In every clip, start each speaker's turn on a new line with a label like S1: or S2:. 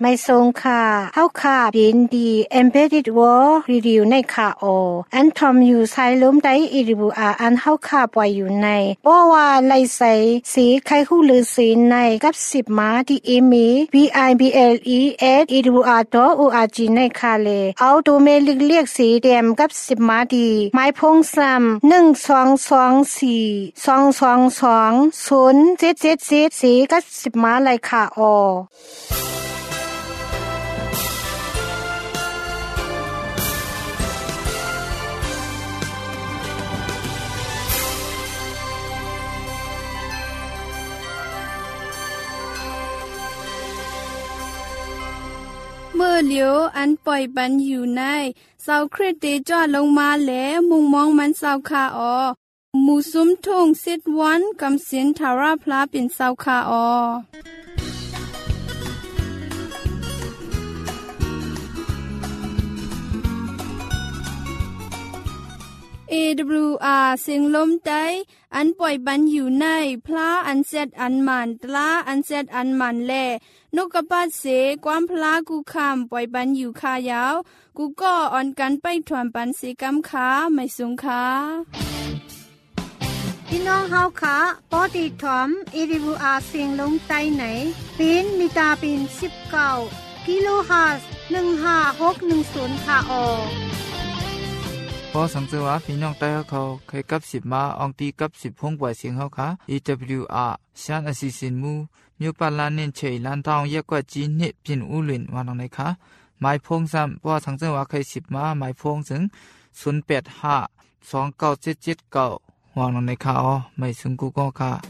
S1: ไม่ทรงค่ะเฮาค่ะยินดี Embedded World Review ในค่ะอันทอมอยู่ใช้ล้มได้อีริบูอันเฮาค่ะปล่อยอยู่ในบ่ว่าไลใส่สีไข่หูหรือสีในกับ10มาที่อีมี bibles@iribua.org ในค่ะเลยเอาตัวเมลิกเรียกสีแดงกับ10มาดีไม้พงซ้ำ1224 222 0777สีกับ10มาเลยค่ะ
S2: เมื่อเหลียวอันปล่อยปันอยู่ในเสาคริสเตจอดลงมาแล้วมุงมองมันเสาคาหมู่ซุ้มทุ่งซิดวันกำสินทาราพลาเป็นเสาคาAWR เสียงลมใจอันปล่อยบันอยู่ในพระอันเซตอันมันตลาอันเซตอันมันแลนกกระปัดเสความพลากูคำปล่อยบันอยู่คายาวกูก็อ่อนกันไปถวนปันสีกำขาไม่สูงขา
S1: พี่น้องเฮาค่ะปอดีถอม AWR เสียงลมใจไหนปีนมีตาปีน19กิโลเฮิรตซ์15610ค่ะ
S3: พอสังเกตว่าพี่น้องใต้เขาเคยกับ10มาอองตีกับ10พงปล่อยเสียงเขาค่ะ AWR ชันอสิสินมูမြို့ပတ်လန်းနှင့်ချေလန်းတောင်ရက်ကွက်ကြီးနှစ်ပြင်ဦးလွင်ဝါနောင်လိုက်ခါမိုင်ဖုံးစံပေါ်ဆောင်စံဝါခို10မှာမိုင်ဖုံးစံ085 297779ဝါနောင်လိုက်ခါအောမိုင်စံကူကောခါ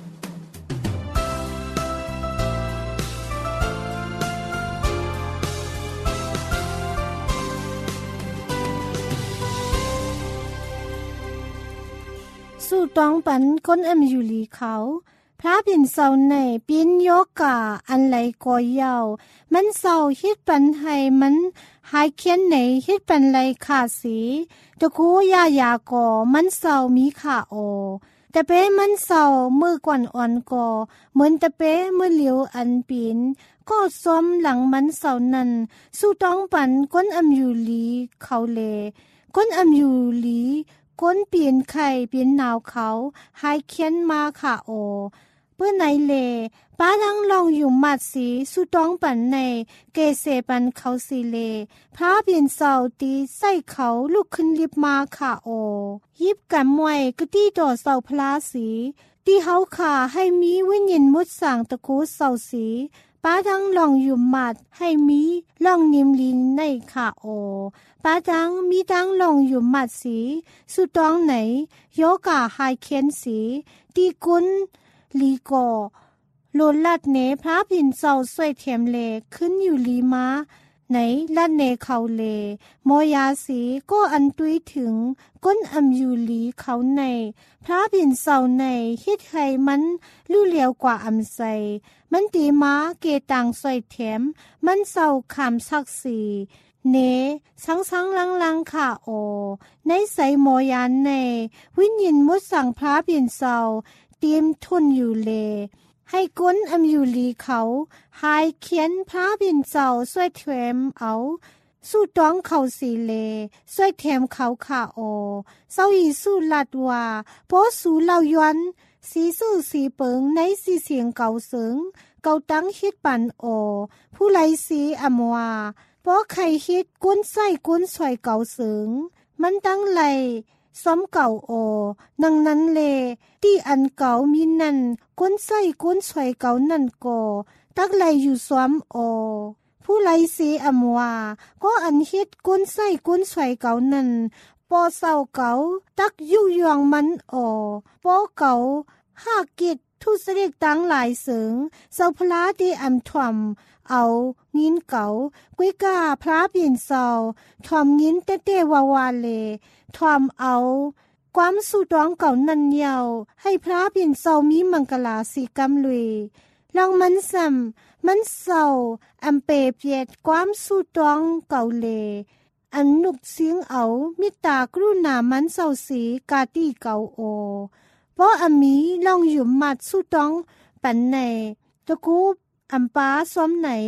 S1: สู้ต้องปันคนอยู่ลีเขาพระบินเศร้าในปินโยกาอันไหลก่อยาวมันเศร้าฮิตปันให้มันหายเคียนไหนฮิตปันไหลขาสีตะคูยายาก่อมันเศร้ามีขาแต่เป้มันเศร้ามือกวนอ่อนก่อเหมือนตะเป้มือเหลียวอันปินก็ซ้อมหลังมันเศร้านั้นสู้ต้องปันก้นอยู่ลีเขาเลก้นอยู่ลีก้นเปลี่ยนไข่เปลี่ยนหนาวเขาหายเคียนมาค่ะเปื้อไหนเลป้าดังลองอยู่มัดสีสุต้องปันในเกเสปันเขาสีเลพระเปลี่ยนเสาตีใส่เขาลุกขึ้นลิบมาค่ะยิบกันมวยกะตี้ดอเสาพลาสีตีเฮาขาให้มีวิญญาณมุดสั่งตะโกเสาสีป้าดังลองอยู่มัดให้มีลองนิมลินในค่ะป้าดังมีดังลองอยู่มัดสีสุตองไหนโยกาหายเคียนสีตีกุนลีกอโลลัดเนพระพินเศร้าสวยเทียมเลขึ้นอยู่ลีมาไหนลัดเนเขาเลโมยาสีก็อันตุยถึงก้นอยู่ลีเขาในพระพินเศร้าในฮิตไห้มันลู่เหลียวกว่าใสมันตีม้าเกตังสวยเทียมมันเศร้าคำศักดิ์สีเนสังลังค่ะในใสโมยานในวิญญาณมุดสั่งพระพินเศร้าเตรียมทุนอยู่เลให้ก้นอยู่ลีเขาหายเขียนพระบินเจ้าสวยเทมเอาสู้ต้องเขาสีเลสวยเทมเขาค่ะเศร้าอีสู้ลัดว่าโพสูเล่าย้อนสีสู้สีเปิงในสีเสียงเก่าเสิงเก่าตั้งฮิตปันผู้ไลสีว่าเพราะใครฮิตก้นไส้ก้นสวยเก่าเสิงมันตั้งไลซ้อมเก่านังนั้นเลที่อันเก่ามีนั่นก้นไส้ก้นสวยเก่านั่นก่อตักไหลอยู่ซ้อมผู้ไลสีว่าก็อันฮิตก้นไส้ก้นสวยเก่านั่นปอเศร้าเก่าตักยู่ยองมันปอเก่าห้ากิจทุสเรียกตั้งหลายเสิงเศร้าพลาที่ถ่อมเอางินเก่ากุ้ยกาพระเปลี่ยนเศร้าถ่อมงินเต้วาวาเลทอมเอาความสู่ต้องเก่านันเยาให้พระเปลี่ยนเศร้ามีมังกลาสีกำลุยลองมันซ้ำมันเศร้าเปเปียดความสู่ต้องเก่าเลอันนุกเสียงเอามิตากรุณามันเศร้าสีกาตีเก่าเพราะมีลองอยู่มัดสู่ต้องปันในตะกูป้าซ้อมไหน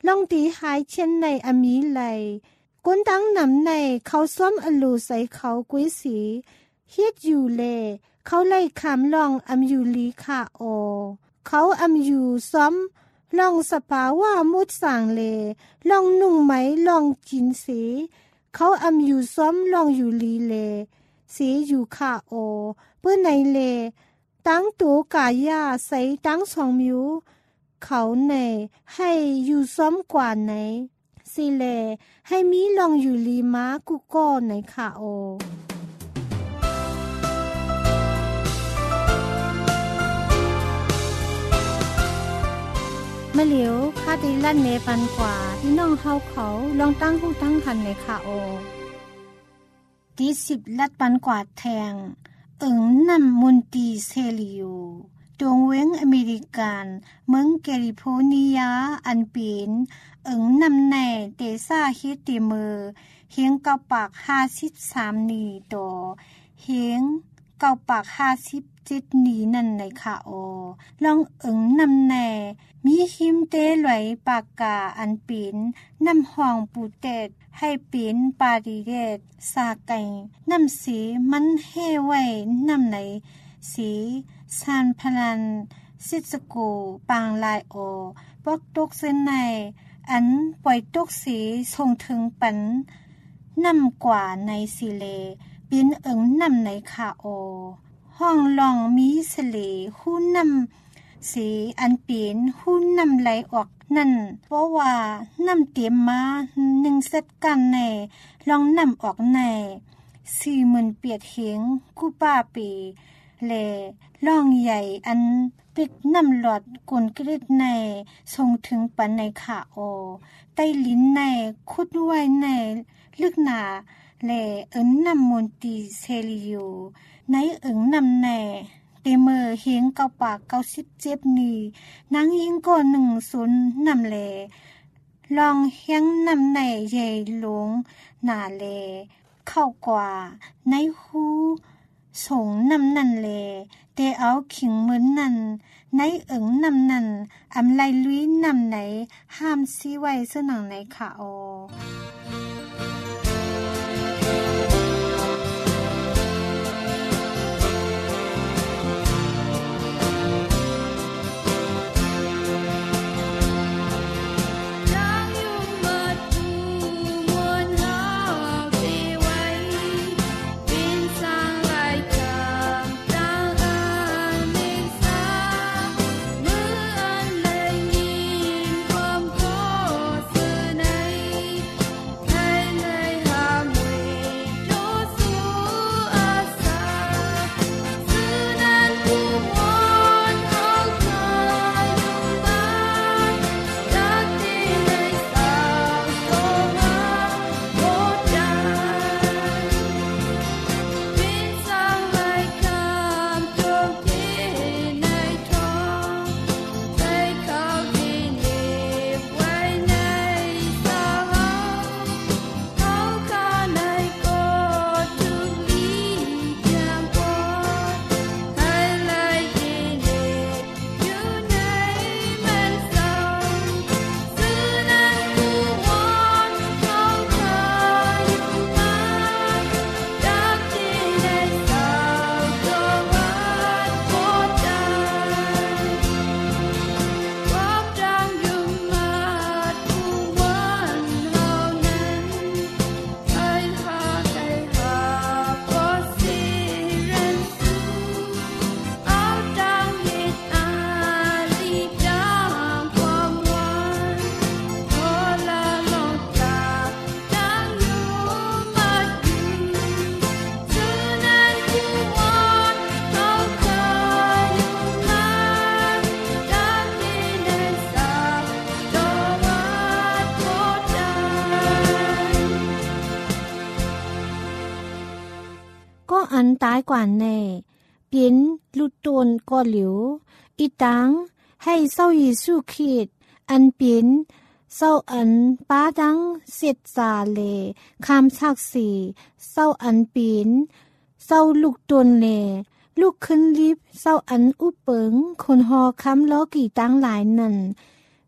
S1: ลองตีหายเช่นในอมีไหลก้นตั้งนำในเขาซ้อมอลูใส่เขากุ้ยสีเฮ็ดอยู่เลเขาไล่คำลองอำอยู่ลีค่ะโอเขาอำอยู่ซ้อมลองสปาว่ามุดสางเลลองนุ่งไหมลองกินสีเขาอำอยู่ซ้อมลองอยู่ลีเลสีอยู่ค่ะโอเพื่อในเลตั้งตัวกายาใส่ตั้งสองมิวเขาในให้อยู่ซ้อมกว่าไหนสิเลให้มีลองอยู่ลีม้ากุก้อไหนค่ะโอมะเหลียวคาติลั่นเนปันกว่าพี่น้องเฮาเขาลองตั้งหูตั้งหันในค่ะโอที่10ลัดปันกว่าแทงนำมุนตีเซลิโอดงเวงอเมริกันเมืองแคลิฟอร์เนียอันเป็นนำในเตซ่าเฮติเมอร์เฮียงเก้าปาก53นีต่อเฮียงเก้าปาก57นีนั่นในค่ะโอลองนำในมีหิมเตไหลปากกาอันเป็นน้ำห้องปูเตดให้เป็นปาริเดตสาไก่น้ำสีมันเฮไว้น้ำไหนสีซานพลันซิสโกปางลายโอปอกตกเส้นในอันปล่อยตกสีส่งถึงปันน้ำกว่าในสีเลเป็นน้ำในค่ะโอห้องลองมีเสลหู้น้ำสีอันเป็นหู้น้ำไหลออกนั่นเพราะว่าน้ำเตรียมมา1เซตกันในลองน้ำออกใน40,000เปียดเหงกูป้าปีแลล่องใหญ่อันปิดน้ำหลอดกลกริดในส่งถึงปันในขาโอใต้ลิ้นในคุดไว้ในลึกหนาแลน้ำมนตีเซลิโอในน้ำในเตเมอร์เฮงเก้าปาก97นีนางยิงก่อน10น้ำแลลองเฮียงน้ำในใหญ่หลงหนาแลเข้ากว่าในหูส่งน้ำนั่นแลเตเอาขิงเหมือนนั่นในน้ำนั่นอำไลลุยน้ำไหนห้ามซีไว้สนังในค่ะโออันตายกว่าแน่เปลี่ยนลุดตนก็เหลียวอีตังให้เศร้าเยซูคริสต์อันเปลี่ยนเศร้าอันป้าดังเสร็จสาเลคำชักสีเศร้าอันเปลี่ยนเศร้าลุกตนเลลุกขึ้นลิบเศร้าอันอุเปิงคนหอคำล้อกี่ตังหลายนั่น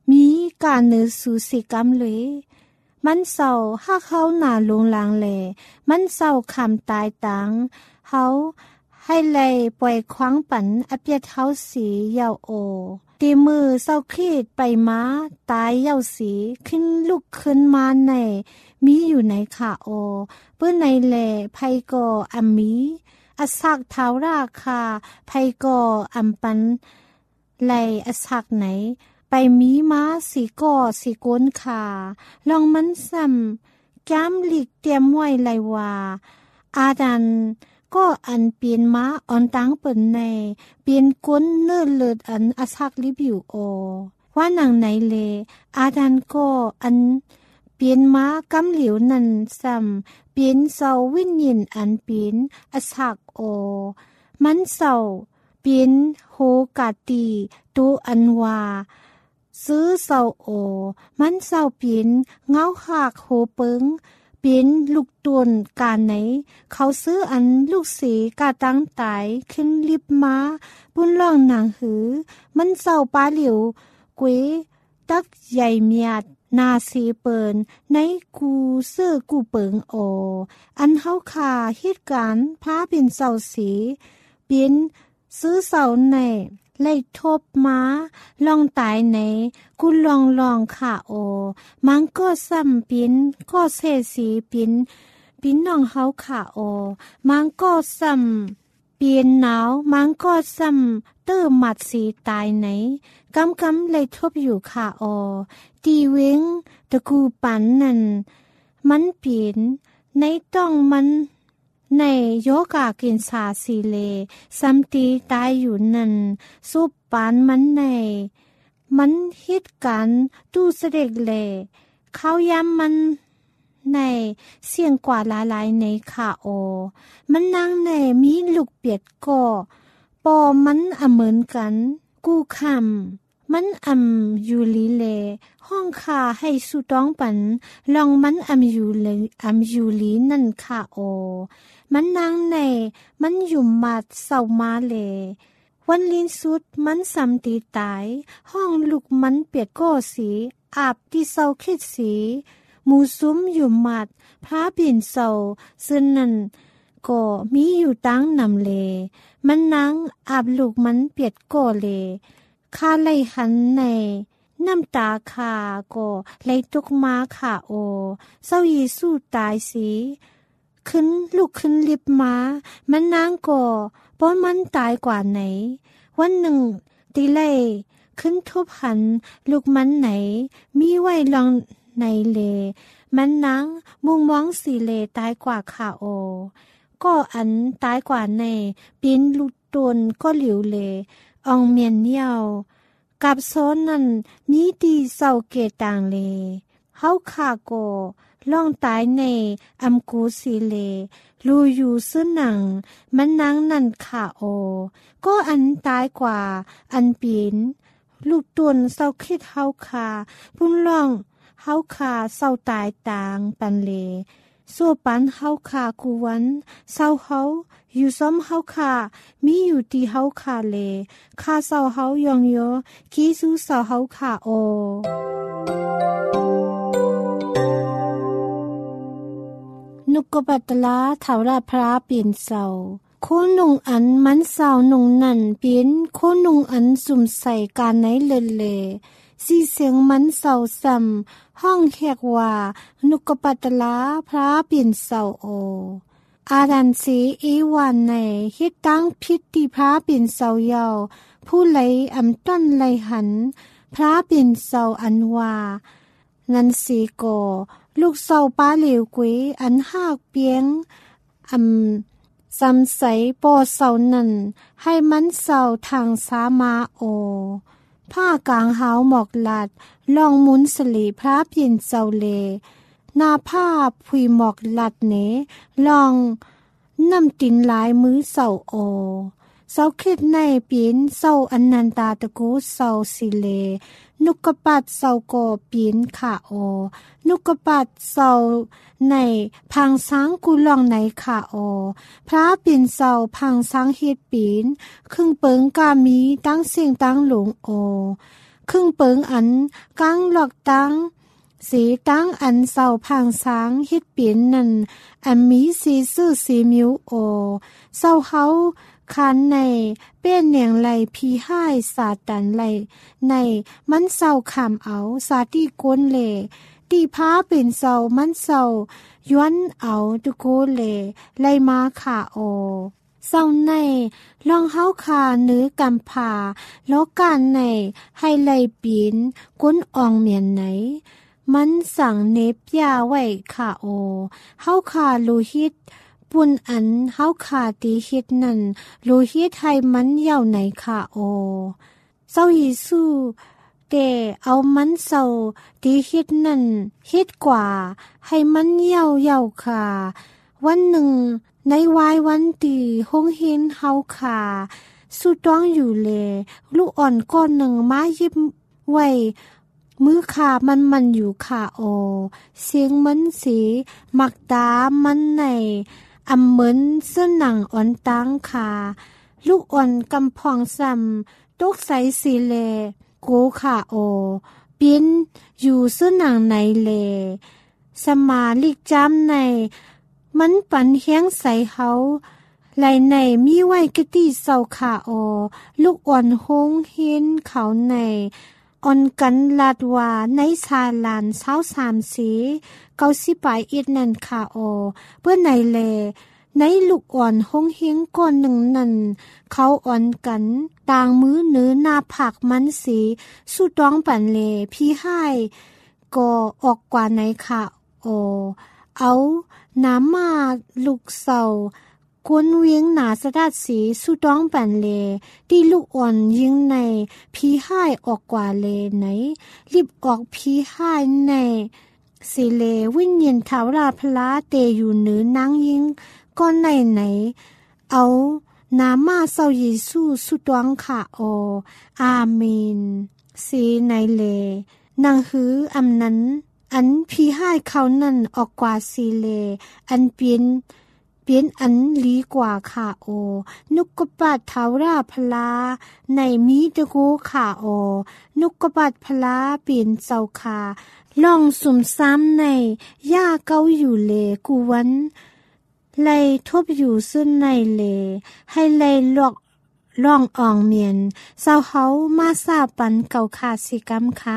S1: มีการเนื้อสู่สิกรรมเลยมันเศร้าหากเขาหน้าลงลางแลมันเศร้าคำตายตังเขาให้เลยปล่อยคว้างปันอเปียเท้าสียาวโอตีมือเศร้าขีดไปม้าตายยาวสีขึ้นลุกขึ้นมาในมีอยู่ในขาโอเปื้อนในแหล่ไพกออัมมีอสักเท้าราคาไพกออัมปันไหลอสักไหนไปมีม้าสีก่อสีโกนขาลองมันซ้ำแก้มหลีกเตรียมไว้ไหลว่าอาดันก็อันเปลี่ยนม้าอ่อนตังเปิ่นในเปลี่ยนก้นเนื้อเลือดอันอสักลิบอยู่โอว่าหนังไหนเลอาดันก็อันเปลี่ยนม้ากำเหลียวนั่นซ้ำเปลี่ยนเสาวิญญาณอันเปลี่ยนอสักโอมันเสาเปลี่ยนโฮกาตีตูอันว่าซื้อเสาโอมันเสาเปลี่ยนเงาหากโฮเปิงเป็นลูกตวนกาไหนเขาซื้ออันลูกสีกาตั้งตายขึ้นลิบม้าบุญล่องหนังหือมันเศร้าปาเหลียวเกวตักใหญ่เมียดนาสีเปินในกูเสื้อกูเปิงโออันเฮาขาเหตุการณ์พระเป็นเศร้าสีเป็นซื้อเศร้าในไล่ทบม้าลองตายไหนกูลองค่ะโอมังก็ซ้ำปิ้นก็เสสีปิ้นน้องเฮาค่ะโอมังก็ซ้ำเปลี่ยนหนาวมังก็ซ้ำเตื้อหมัดสีตายไหนกำไล่ทบอยู่ค่ะโอตีเว้งตะกูปันนั่นมันเปลี่ยนในต้องมันในโยกากินสาสีเลซัมตีตายอยู่นั่นสุปปานมันในมันฮิตกันตู้เสด็จเลเขาย้ำมันในเสียงกว่าหลายในขาโอมันนั่งในมีลูกเปียดก่อปอมันเหมือนกันกูคำมันอยู่ลีเลห้องคาให้สุต้องปันลองมันอยู่ลีนั่นค่ะโอมันนางในมันอยู่มาเศร้ามาเลวันลินสุดมันสำตีตายห้องลูกมันเปียกก้อสีอาบที่เศร้าคิดสีหมูซุ้มอยู่มัดพระปิ่นเศร้าซึ่งนั่นก็มีอยู่ตั้งนำเลมันนางอาบลูกมันเปียกก้อเลคาไลหันในน้ำตาคาก็ไลตุกมาค่ะโอเศร้ายีสู้ตายสีขึ้นลูกขึ้นลิบมามันนางก่อป้อนมันตายกว่าไหนวันหนึ่งตีไล่ขึ้นทุบหันลูกมันไหนมีไว้ลองในเลมันนางมุงมองสีเลตายกว่าค่ะโอก็อันตายกว่าในปีนลูกตนก็เหลียวเลอองเมียนเนียวกับโซนนั้นมีดีเศร้าเกต่างเลเฮาขาโกล่องตายในอัมกูสีเลลูอยู่ซึ่งหนังมันนางนั่นขาโอก็อันตายกว่าอันปีนลูกตนเศร้าคิดเฮาขาพุ่นล่องเฮาขาเศร้าตายต่างปันเลสู้ปันเฮาขากูวันเศร้าเฮาอยู่ซ้อมเฮาขามีอยู่ที่เฮาขาเลคาเศร้าเฮายองโยคีสู้เศร้าเฮาขาโอนุกบัตลาเถาราพระเปลี่ยนเศร้าโคนุงอันมันเศร้านุงนั่นเปลี่ยนโคนุงอันสุ่มใส่การไหนเลสีเสียงมันเศร้าซ้ำห้องแขกว่านุกบัตลาพระเปลี่ยนเศร้าโออาดันสีอีวันในฮิตตั้งพิธีพระเปลี่ยนเศร้าเยาผู้ไหลต้นไหลหันพระเปลี่ยนเศร้าอันว่านันสีโกลูกเศร้าป้าเหลวกุยอันหากเปียงซ้ำใสปอเศร้านั่นให้มันเศร้าทางสามาโอผ้ากลางหาวหมอกหลัดลองมุนสลีพระเปลี่ยนเศร้าเลนาผ้าผุยหมอกหลัดเนลองน้ำตินหลายมือเศร้าโอเศร้าคิดในปีนเศร้าอันนันตาตะกูเศร้าสิเลนุกปัดเศร้าโกปีนขาโอนุกปัดเศร้าในพังสังกุลองในขาโอพระปีนเศร้าพังสังเฮ็ดปีนครึ่งเปิงกามีตั้งเสียงตั้งหลงโอครึ่งเปิงอันกังหลอกตังสีตั้งอันเศร้าพางสางฮิตเปลี่ยนนั่นอันมีสีซื่อสีมิวโอเศร้าเฮาคันในเป็นเนียงไหลพีห้ายสาตันไหลในมันเศร้าขามเอาสาตีก้นเลตีพาเป็นเศร้ามันเศร้าย้วนเอาตุโกเลไลมาขาโอเศร้าในลองเฮาคาเนื้อกำผาล้อการในให้ไหลปีนก้นอ่องเมียนไหนมันสั่งเนบยาไว้ค่ะโอเฮาขาโลหิตปุ่นอันเฮาขาตีหิตนั่นโลหิตให้มันเย่าไหนค่ะโอเจ้าเยซูแต่เอามันเศร้าตีหิตนั่นหิตกว่าให้มันเย่าค่ะวันหนึ่งในวายวันตีห้องเห็นเฮาขาสู้ต้องอยู่เลลูกอ่อนก้อนหนึ่งมายิบไว้มือขามันอยู่ขาโอเสียงมันสีหมักตามันในอำเหมือนเสื้อหนังอ่อนตังขาลูกอ่อนกำพองซ้ำตกใสสีเลโกขาโอปิ้นอยู่เสื้อหนังในเลสมาลิกจำในมันปันเฮียงใสเฮาไหลในมีไว้กะติเศร้าขาโอลูกอ่อนหงเห็นเขาในอ่อนกันลาดว่าในชาลานเช้า3สี90ปลายอิดนั่นค่ะโอเพื่อในเลในลูกอ่อนหงเฮงก้อนหนึ่งนั่นเขาอ่อนกันต่างมือเนื้อหน้าผักมันสีสู้ต้องปันเลพี่ให้ก็ออกกว่าในค่ะโอเอาน้ำมาลูกเศร้ากวนเวียงหนาสะดัดสีสู้ต้องปันเลที่ลูกอ่อนยิงในพี่ให้ออกกว่าเลไหนรีบออกพี่ให้ในสิเลวิญญาณเทาราพลาเตอยู่เหนือนางยิงก้อนไหนเอาน้ำมาเศร้าเยซูสู้ต้องค่ะโออาเมนสีในเลนางหืออำนั้นอันพี่ให้เขานั่นออกกว่าสีเลอันเปลี่ยนอันลีกว่าค่ะโอนุกกปัดเทาราพลาในมีตะโกค่ะโอนุกกปัดพลาเปลี่ยนเจ้าค่ะลองสุ่มซ้ำในย่าเกาอยู่เลกูวันไล่ทบอยู่ซึ่งในเลให้ไล่ล่องอ่องเมียนเศร้าเฮามาซาปันเก่าขาดสิกรรมค่ะ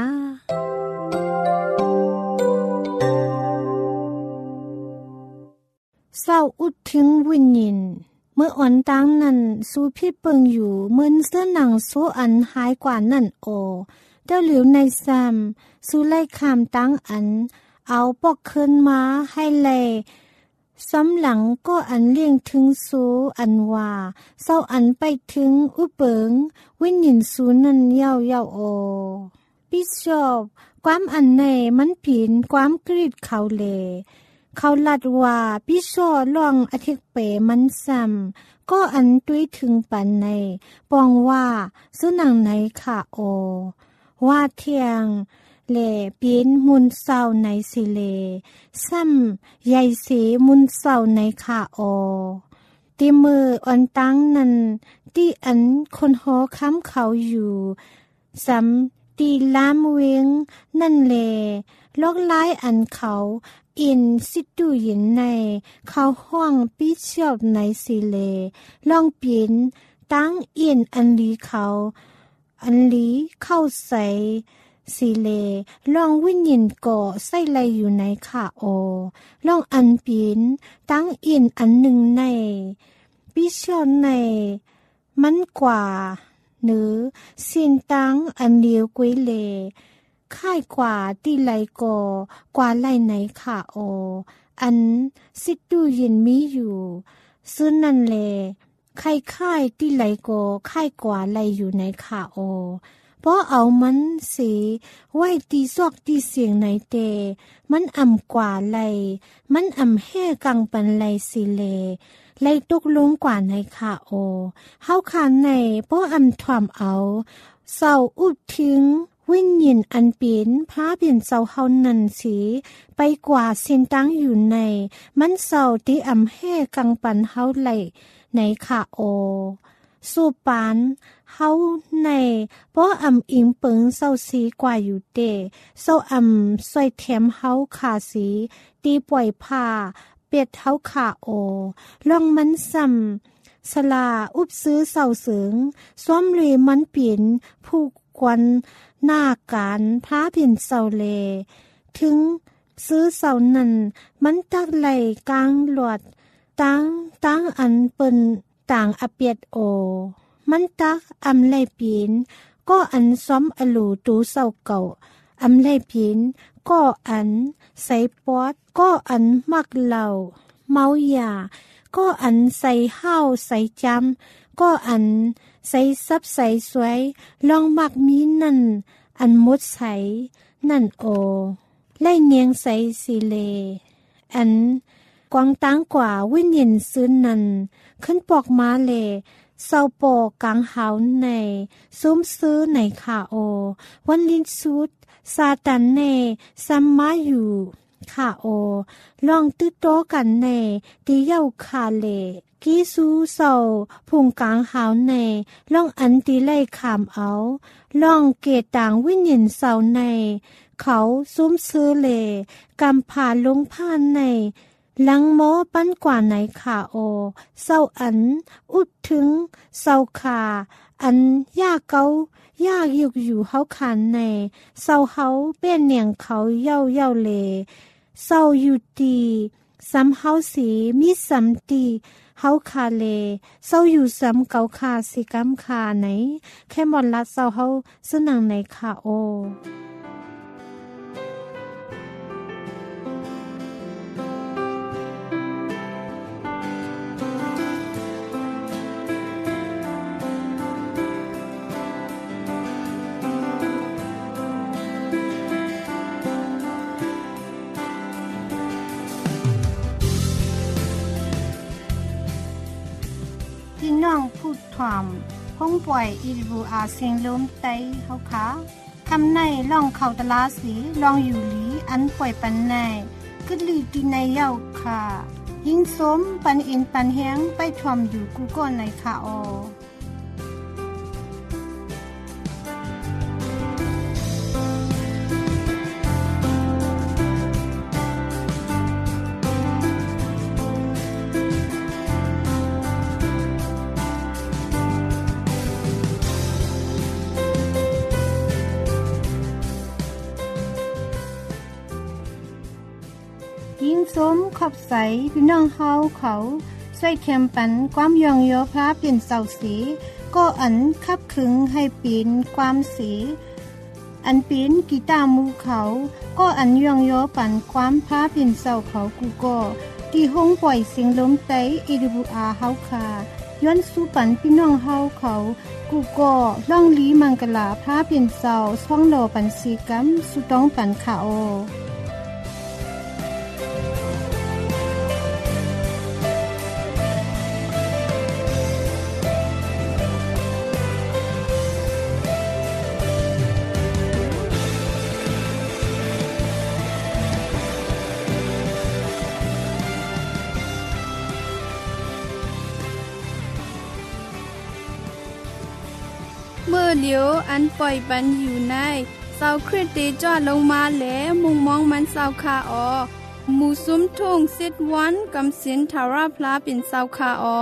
S1: เศร้าอุดถึงวิญญาณเมื่ออ่อนตังนั้นสู้พี่เปิงอยู่เหมือนเสื้อหนังโซอันหายกว่านั่นโอเจ้าเหลียวในซ้ำสู้ไล่คำตังอันเอาปอกขึ้นมาให้ไล่ซ้ำหลังก็อันเลี่ยงถึงสูอันว่าเศร้าอันไปถึงอุเปิงวิญญาณสูนั่นเย่าโอบิชอบความอันในมันผินความกรีดเขาเลเขาลัดว่าพี่ชอลองอธิกเปมันซ้ำก็อันด้วยถึงปันในปองว่าซื้อหนังไหนค่ะโอว่าเทียงเล่เปลี่ยนมุนเศร้าในสิเลซ้ำใหญ่สีมุนเศร้าในค่ะโอตีมืออ่อนตั้งนั้นที่อันคนหอค้ำเขาอยู่ซ้ำตีล้ามเวงนั่นเลลอกไล่อันเขาอินสิดูยินในเขาห้องปีเชียวในสิเลลองเปลี่ยนตั้งอินอันลีเขาอันลีเข้าใส่สิเลลองวิญญาณก่อใส่ไหลอยู่ในขาโอลองอันเปลี่ยนตั้งอินอันหนึ่งในปีเชียวในมันกว่าหรือสินตั้งอันเดียวกุยเลค่ายกว่าที่ไหลก่อกว่าไหลไหนค่ะโออันสิดูยินมีอยู่ซึ่งนั่นแลค่ายที่ไหลก่อค่ายกว่าไหลอยู่ในค่ะโอเพราะเอามันสีไว้ตีซอกตีเสียงในเตมันอ่ำกว่าไหลมันอ่ำแห่กังปันไหลสิเลไหลตกลงกว่าในค่ะโอเฮาคานในเพราะอ่ำถ่อมเอาเศร้าอุดทิ้งวิญญาณอันเปลี่ยนพระเปลี่ยนเศร้าเฮานันสีไปกว่าเส้นตั้งอยู่ในมันเศร้าที่อ่ำแห่กังปันเฮาไหลในค่ะโอสู่ปานเฮาในบ่อำอิงเปิงเศร้าสีกว่าอยู่เตเศร้าสวยเทียมเฮาขาสีตีป่วยผ้าเป็ดเฮาขาโอลองมันซ้ำสลาอุบซื้อเศร้าเสริงซ้อมเลยมันเปลี่ยนผู้ควันหน้าการพระผินเศร้าเลถึงซื้อเศร้านั้นมันตักไหลกลางหลวดตั้งอันเปิ้นต่างอเปียดโอมันตักไหลปีนก็อันซ้อมอลูตูเศร้าเก่าไหลปีนก็อันใส่ปอดก็อันมักเหล่าเมายาก็อันใส่ห้าวใส่จำก็อันใส่ซับใส่สวยลองมักมีนั่นอันมุดใสนั่นโอไล่เนียงใส่สีเลอันกวางตั้งกว่าวิญญาณซื้อนันขึ้นปอกมาเลเศร้าโปกลางหาวในซุ้มซื้อในขาโอวันลินสุดซาตันเนซัมมาอยู่ขาโอลองตื้อโตกันในตีเย้าคาเลกีซูเศร้าพุงกลางหาวในลองอันตีไล่ขามเอาลองเกตต่างวิญญาณเศร้าในเขาซุ้มซื้อเลกำผ่าลงผ่านในหลังโมปั้นกว่าไหนขาโอเศร้าอันอุดถึงเศร้าขาอันย่าเกาย่าอยู่เฮาขานในเศร้าเฮาเป็นเนียงเขาเย้าเลเศร้าอยู่ตีซ้ำเฮาสีมีซ้ำตีเฮาคาเลเศร้าอยู่ซ้ำเกาคาสิกำคาไหนแค่หมดละเศร้าเฮาสนังในขาโอน้องพูดถ่อมห้องป่วยอีบูอาเสียงลมไตเฮาค่ะคำในล่องเข้าตลาสีลองอยู่หลีอันป่วยปันในกึดลีตีในเย้าค่ะยิงสมปันอินปันแฮงไปถ่อมอยู่กูก้นในค่ะออยิงสมขอบใสพี่น้องเฮาเขาใส่เข็มปันความยองโยพระเปลี่ยนเสาสีก็อันคับขึงให้ปีนความสีอันปีนกีตาร์มูเขาก็อันยองโยปันความพระเปลี่ยนเสาเขากูก็ที่ห้องปล่อยเสียงลมไตอีดิบูอาเฮาคาย้อนสู่ปันพี่น้องเฮาเขากูก็ล่องลีมังกลาพระเปลี่ยนเสาช่องโลปันสีกัมสุต้องปันขาโอ
S2: เมื่อเลียวอันปล่อยปันอยู่ในเสาคริสเตจอดลงมาแล้วมุงมองมันเสาคาออหมู่ซุ้มทุ่งสิดวันกำสินทาราพลาเป็นเสาคาออ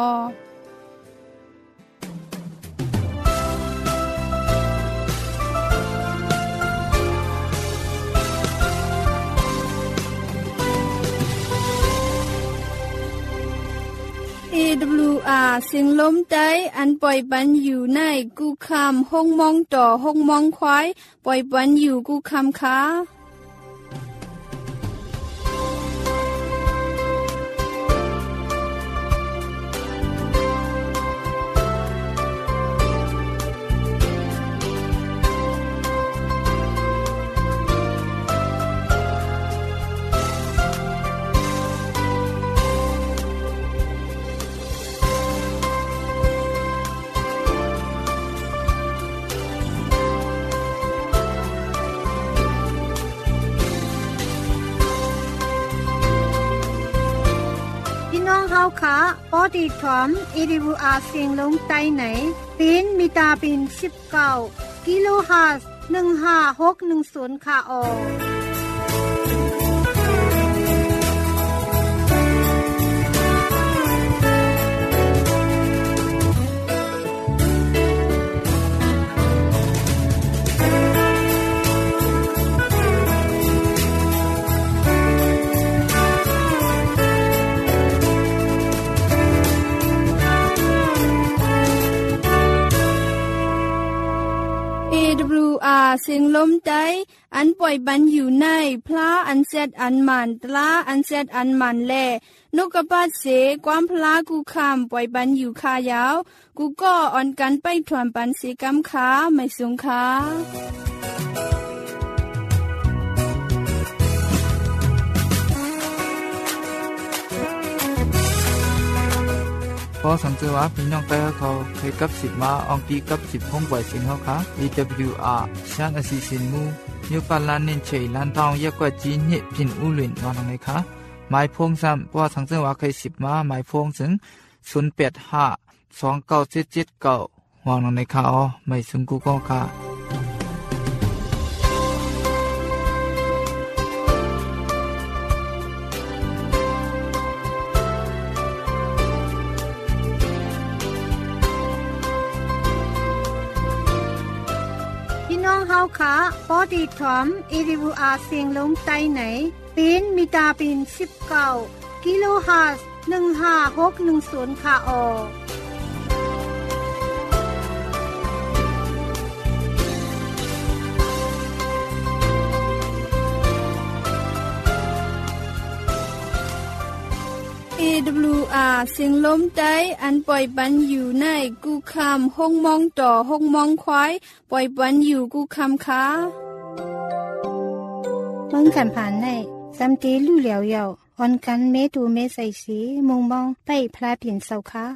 S2: AWR เสียงลมใจอันปล่อยปันอยู่ในกูคำห้องมองต่อห้องมองควายปล่อยปันอยู่กูคำค้า
S1: คาปอดีทอม AWR เสียงลงใต้ไหนเป็นมิตาเป็น19กิโลเฮิรตซ์15610ค่ะออ
S2: เสียงลมใจอันปล่อยบันอยู่ในพระอันเซดอันมันตลาอันเซดอันมันแลนกกระปาดเสความพลากูคำปล่อยบันอยู่คายาวกูก็อ่อนกันไปถวนปันเสกำขาไม่สงขา
S3: พอสังเกตว่าพี่น้องแต่เขาเคยกับ10มาอองตีกับ10ห้องบ่อยสิงเขาค่ะ AWR ชานอสิสินมูนิวปาลานเน้นเฉยล้านทองยากกว่าจีนเนี่ยพินอุลินวางไหนคะหมายพงซ้ำว่าสังเกตว่าเคย10มาหมายพงถึง08529779วางไหนคะอ๋อไม่ถึงกูก็ค่ะ
S1: เฮาค่ะปอดีทอม AWR เสียงลมใต้ไหนเป็นมิตาเป็น19กิโลเฮิรตซ์15610ค่ะออ
S2: AWR เสียงลมใจอันปล่อยบันอยู่ในกูคำห้องมองต่อห้องมองควายปล่อยบันอยู่กูคำค่ะ
S1: เมืองกันผ่านในซัมเตลู่เหลียวเยาออนกันเมตูเมใส่สีมงมองไปพระเปลี่ยนเสาค่ะ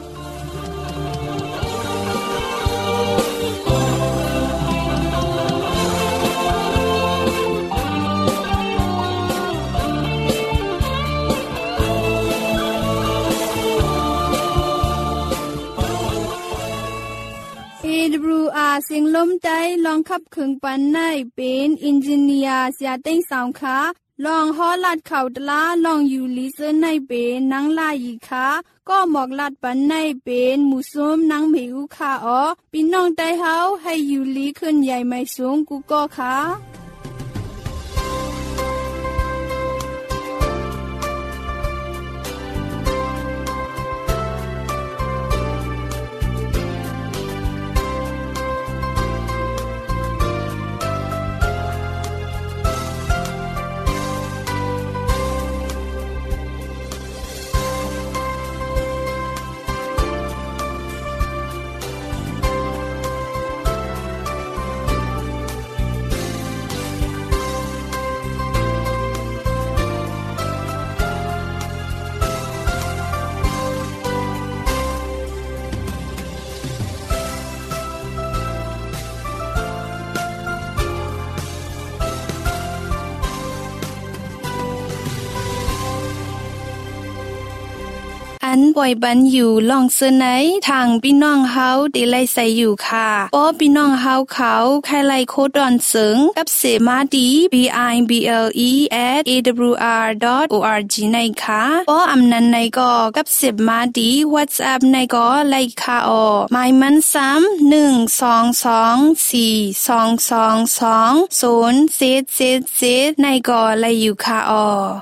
S2: AWR เสียงลมใจลองขับขึงปันในเป็นอินจิเนียร์เสียเต้งสาวค่ะลองฮอลัดเข่าตลาลองอยู่ลิเซอร์ในเป็นนังลายีค่ะก็หมอกลัดปันในเป็นหมูส้มนังเหวค่ะอ๋อพี่น้องใจเฮาให้อยู่ลีขึ้นใหญ่ไม่สูงกูก็ค่ะอันปล่อยบันอยู่ลองเสนอทางพี่น้องเฮาได้ไล่ใส่อยู่ค่ะป้อพี่น้องเฮาเขาใครไล่โคดอนเสิงกับเสมาดี bible@awr.org ในค่ะป้ออำนันในก็กับเสมาดี WhatsApp ในก็ไล่ค่ะออหมายมันซ้ำ1224222 077ในก็ไล่อยู่ค่ะออ